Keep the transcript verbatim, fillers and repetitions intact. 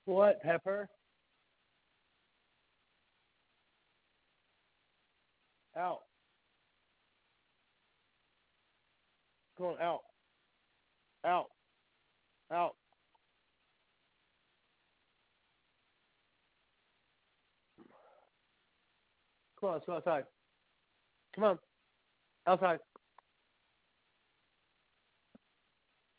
What, Pepper? Out. Come on, out. Out. Out. Come on, let's go outside. Come on. Outside.